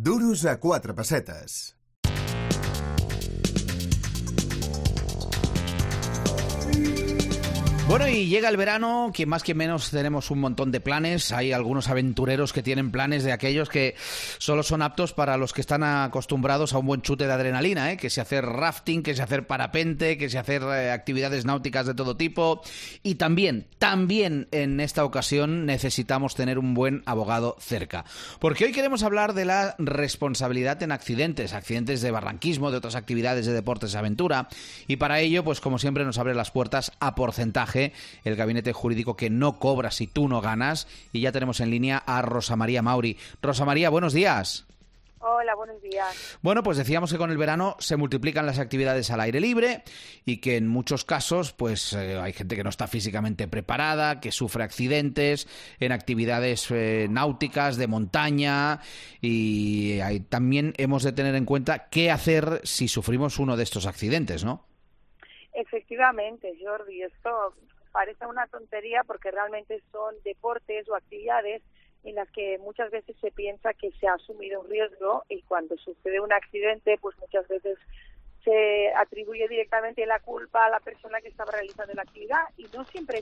Duros a 4 pessetes. Bueno, y llega el verano, quien más quien menos tenemos un montón de planes. Hay algunos aventureros que tienen planes de aquellos que solo son aptos para los que están acostumbrados a un buen chute de adrenalina, que si hacer rafting, que si hacer parapente, que si hacer actividades náuticas de todo tipo. Y también en esta ocasión necesitamos tener un buen abogado cerca. Porque hoy queremos hablar de la responsabilidad en accidentes de barranquismo, de otras actividades de deportes de aventura. Y para ello, pues como siempre, nos abre las puertas a porcentaje el gabinete jurídico que no cobra si tú no ganas, y ya tenemos en línea a Rosa María Mauri. Rosa María, buenos días. Hola, buenos días. Bueno, pues decíamos que con el verano se multiplican las actividades al aire libre y que en muchos casos pues hay gente que no está físicamente preparada, que sufre accidentes en actividades náuticas, de montaña, y también hemos de tener en cuenta qué hacer si sufrimos uno de estos accidentes, ¿no? Efectivamente, Jordi, esto parece una tontería porque realmente son deportes o actividades en las que muchas veces se piensa que se ha asumido un riesgo, y cuando sucede un accidente, pues muchas veces se atribuye directamente la culpa a la persona que estaba realizando la actividad, y no siempre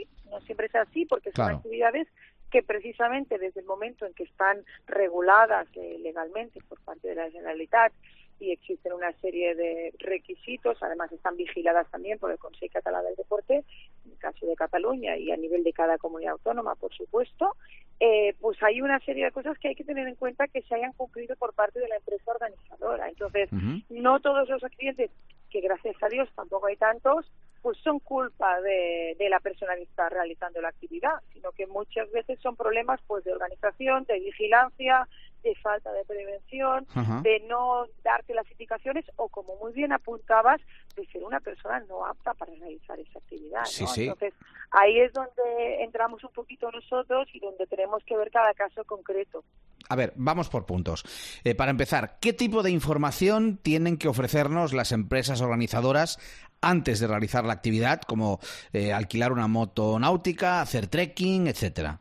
es así, porque son actividades que precisamente desde el momento en que están reguladas legalmente por parte de la Generalitat, y existen una serie de requisitos, además están vigiladas también por el Consell Català del Deporte, en el caso de Cataluña y a nivel de cada comunidad autónoma, por supuesto, pues hay una serie de cosas que hay que tener en cuenta que se hayan cumplido por parte de la empresa organizadora. Entonces, no todos los accidentes, que gracias a Dios tampoco hay tantos, pues son culpa de la persona que está realizando la actividad, sino que muchas veces son problemas pues de organización, de vigilancia, de falta de prevención, de no darte las indicaciones, o como muy bien apuntabas, de ser una persona no apta para realizar esa actividad, ¿no? Sí. Entonces, ahí es donde entramos un poquito nosotros y donde tenemos que ver cada caso concreto. A ver, vamos por puntos. Para empezar, ¿qué tipo de información tienen que ofrecernos las empresas organizadoras antes de realizar la actividad, como alquilar una moto náutica, hacer trekking, etcétera?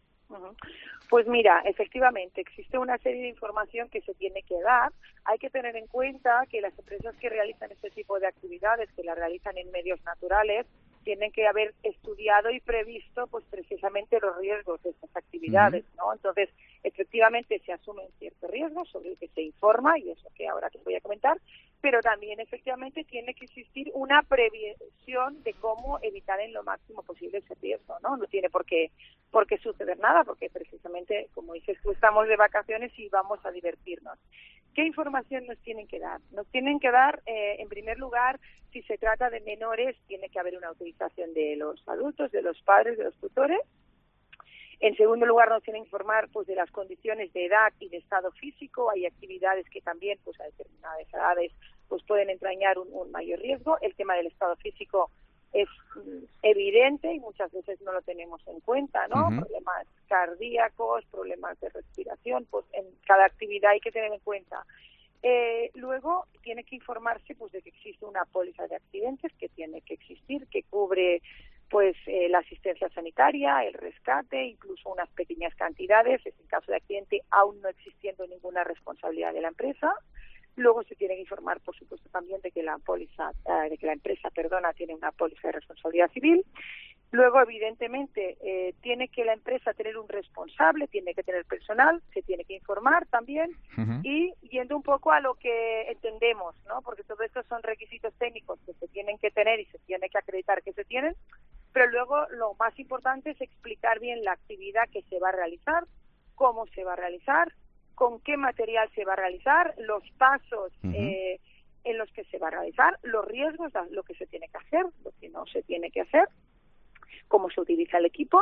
Pues mira, efectivamente, existe una serie de información que se tiene que dar. Hay que tener en cuenta que las empresas que realizan este tipo de actividades, que las realizan en medios naturales, tienen que haber estudiado y previsto pues precisamente los riesgos de estas actividades, ¿no? Entonces, efectivamente se asumen ciertos riesgos sobre el que se informa, y eso que ahora te voy a comentar, pero también efectivamente tiene que existir una previsión de cómo evitar en lo máximo posible ese riesgo, ¿no? No tiene por qué suceder nada, porque precisamente, como dices tú, estamos de vacaciones y vamos a divertirnos. ¿Qué información nos tienen que dar? Nos tienen que dar, en primer lugar, si se trata de menores, tiene que haber una autorización de los adultos, de los padres, de los tutores. En segundo lugar, nos tienen que informar pues de las condiciones de edad y de estado físico. Hay actividades que también pues a determinadas edades pues pueden entrañar un mayor riesgo. El tema del estado físico es evidente y muchas veces no lo tenemos en cuenta, ¿no? Problemas cardíacos, problemas de respiración, pues en cada actividad hay que tener en cuenta. Luego tiene que informarse pues de que existe una póliza de accidentes que tiene que existir, que cubre pues la asistencia sanitaria, el rescate, incluso unas pequeñas cantidades, en caso de accidente aún no existiendo ninguna responsabilidad de la empresa. Luego se tiene que informar, por supuesto, también de que la empresa tiene una póliza de responsabilidad civil. Luego, evidentemente, tiene que la empresa tener un responsable, tiene que tener personal, se tiene que informar también, y yendo un poco a lo que entendemos, ¿no? Porque todo esto son requisitos técnicos que se tienen que tener y se tiene que acreditar que se tienen, pero luego lo más importante es explicar bien la actividad que se va a realizar, cómo se va a realizar, con qué material se va a realizar, los pasos en los que se va a realizar, los riesgos, lo que se tiene que hacer, lo que no se tiene que hacer, cómo se utiliza el equipo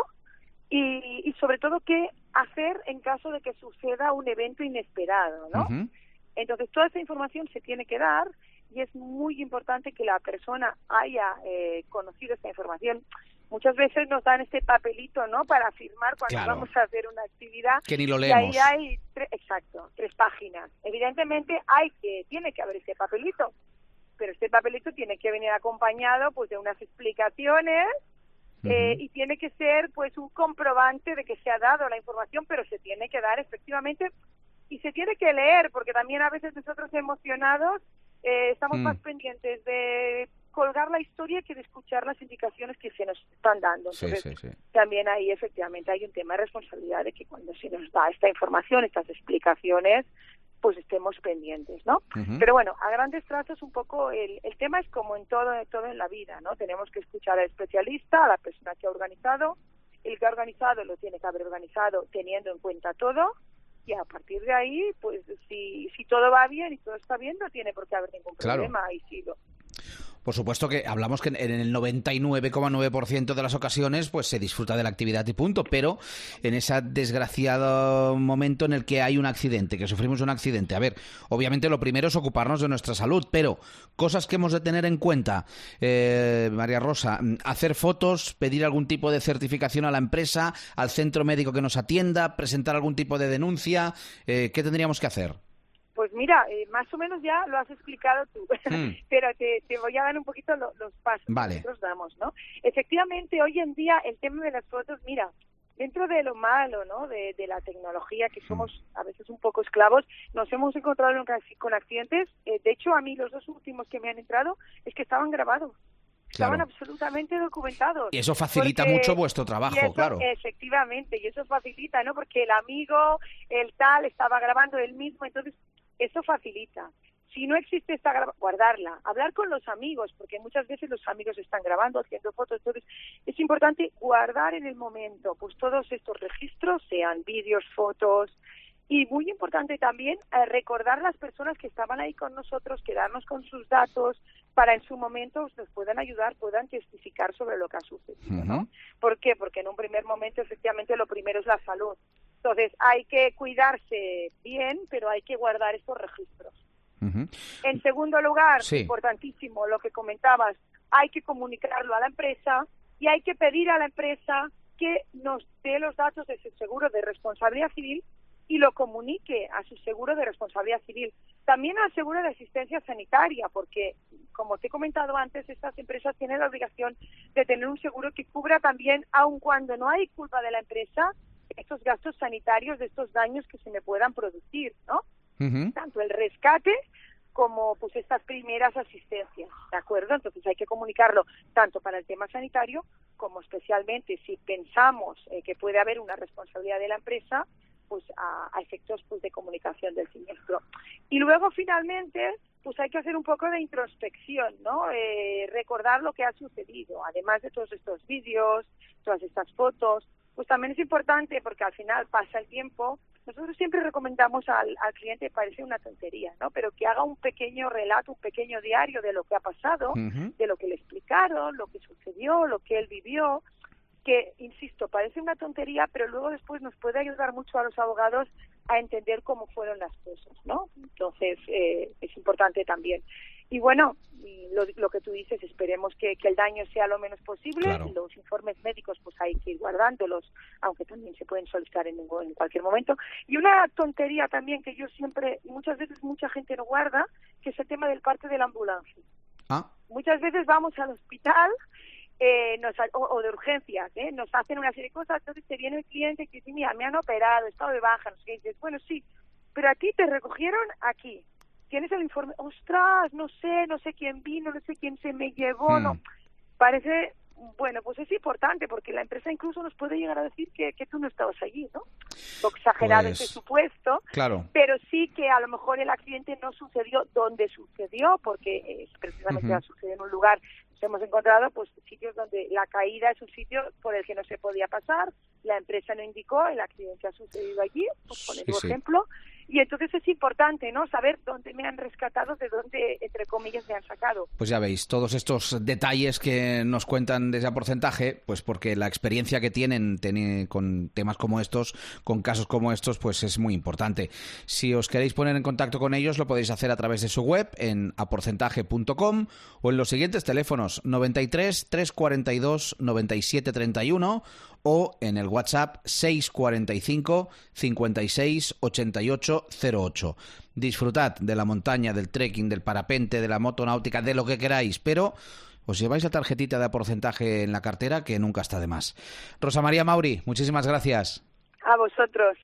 y sobre todo qué hacer en caso de que suceda un evento inesperado, ¿no? Entonces, toda esta información se tiene que dar y es muy importante que la persona haya conocido esta información. Muchas veces nos dan este papelito, ¿no?, para firmar cuando vamos a hacer una actividad. Que ni lo leemos. Y ahí hay, 3 páginas. Evidentemente tiene que haber este papelito, pero este papelito tiene que venir acompañado pues de unas explicaciones y tiene que ser pues un comprobante de que se ha dado la información, pero se tiene que dar efectivamente y se tiene que leer, porque también a veces nosotros emocionados estamos más pendientes de colgar la historia que de escuchar las indicaciones que se nos están dando. Entonces, también ahí efectivamente hay un tema de responsabilidad de que cuando se nos da esta información, estas explicaciones, pues estemos pendientes, ¿no? Pero bueno, a grandes trazos un poco el tema es como en todo en la vida, ¿no? Tenemos que escuchar al especialista, a la persona que ha organizado. El que ha organizado lo tiene que haber organizado teniendo en cuenta todo, y a partir de ahí, pues si todo va bien y todo está bien, no tiene por qué haber ningún problema. Y si lo... Por supuesto que hablamos que en el 99,9% de las ocasiones pues se disfruta de la actividad y punto, pero en ese desgraciado momento en el que hay un accidente, que sufrimos un accidente, a ver, obviamente lo primero es ocuparnos de nuestra salud, pero cosas que hemos de tener en cuenta, María Rosa, hacer fotos, pedir algún tipo de certificación a la empresa, al centro médico que nos atienda, presentar algún tipo de denuncia, ¿qué tendríamos que hacer? Pues mira, más o menos ya lo has explicado tú, pero te voy a dar un poquito los pasos que nosotros damos, ¿no? Efectivamente, hoy en día el tema de las fotos, mira, dentro de lo malo, ¿no?, de la tecnología, que somos a veces un poco esclavos, nos hemos encontrado con accidentes. De hecho, a mí los 2 últimos que me han entrado es que estaban grabados. Estaban absolutamente documentados. Y eso facilita mucho vuestro trabajo, claro. Efectivamente, y eso facilita, ¿no? Porque el amigo, el tal, estaba grabando él mismo, entonces eso facilita. Si no existe guardarla, hablar con los amigos, porque muchas veces los amigos están grabando, haciendo fotos, entonces es importante guardar en el momento pues todos estos registros, sean vídeos, fotos, y muy importante también recordar las personas que estaban ahí con nosotros, quedarnos con sus datos para en su momento nos puedan ayudar, puedan testificar sobre lo que ha sucedido, ¿no? ¿Por qué? Porque en un primer momento efectivamente lo primero es la salud. Entonces hay que cuidarse bien, pero hay que guardar estos registros. En segundo lugar, importantísimo lo que comentabas, hay que comunicarlo a la empresa y hay que pedir a la empresa que nos dé los datos de su seguro de responsabilidad civil y lo comunique a su seguro de responsabilidad civil. También al seguro de asistencia sanitaria, porque, como te he comentado antes, estas empresas tienen la obligación de tener un seguro que cubra también, aun cuando no hay culpa de la empresa, estos gastos sanitarios de estos daños que se me puedan producir, ¿no? Tanto el rescate como pues estas primeras asistencias, ¿de acuerdo? Entonces hay que comunicarlo tanto para el tema sanitario como especialmente si pensamos que puede haber una responsabilidad de la empresa, pues a efectos pues de comunicación del siniestro. Y luego finalmente pues hay que hacer un poco de introspección, ¿no? Recordar lo que ha sucedido, además de todos estos vídeos, todas estas fotos, pues también es importante porque al final pasa el tiempo. Nosotros siempre recomendamos al cliente, parece una tontería, ¿no?, pero que haga un pequeño relato, un pequeño diario de lo que ha pasado, de lo que le explicaron, lo que sucedió, lo que él vivió, que, insisto, parece una tontería, pero luego después nos puede ayudar mucho a los abogados a entender cómo fueron las cosas, ¿no? Entonces, es importante también. Y bueno, lo que tú dices, esperemos que el daño sea lo menos posible. Claro. Los informes médicos, pues hay que ir guardándolos, aunque también se pueden solicitar en cualquier momento. Y una tontería también que yo siempre, muchas veces mucha gente no guarda, que es el tema del parte de la ambulancia. Muchas veces vamos al hospital o de urgencias, nos hacen una serie de cosas, entonces te viene el cliente que dice, mira, me han operado, he estado de baja, no sé qué, y dices, bueno, sí, pero a ti te recogieron aquí. Tienes el informe, ostras, no sé quién vino, no sé quién se me llevó, no. Parece, bueno, pues es importante porque la empresa incluso nos puede llegar a decir que tú no estabas allí, ¿no? Lo exagerado ese supuesto, claro. Pero sí que a lo mejor el accidente no sucedió donde sucedió, porque precisamente ha sucedido en un lugar. Nos hemos encontrado pues sitios donde la caída es un sitio por el que no se podía pasar, la empresa no indicó, el accidente ha sucedido allí, pues poner un ejemplo. Y entonces es importante, ¿no?, saber dónde me han rescatado, de dónde, entre comillas, me han sacado. Pues ya veis, todos estos detalles que nos cuentan de ese porcentaje, pues porque la experiencia que tienen con temas como estos, con casos como estos, pues es muy importante. Si os queréis poner en contacto con ellos, lo podéis hacer a través de su web en aporcentaje.com o en los siguientes teléfonos 93 342 97 31 o en el WhatsApp 645 56 88 08. Disfrutad de la montaña, del trekking, del parapente, de la motonáutica, de lo que queráis, pero os lleváis la tarjetita de porcentaje en la cartera, que nunca está de más. Rosa María Mauri, muchísimas gracias. A vosotros.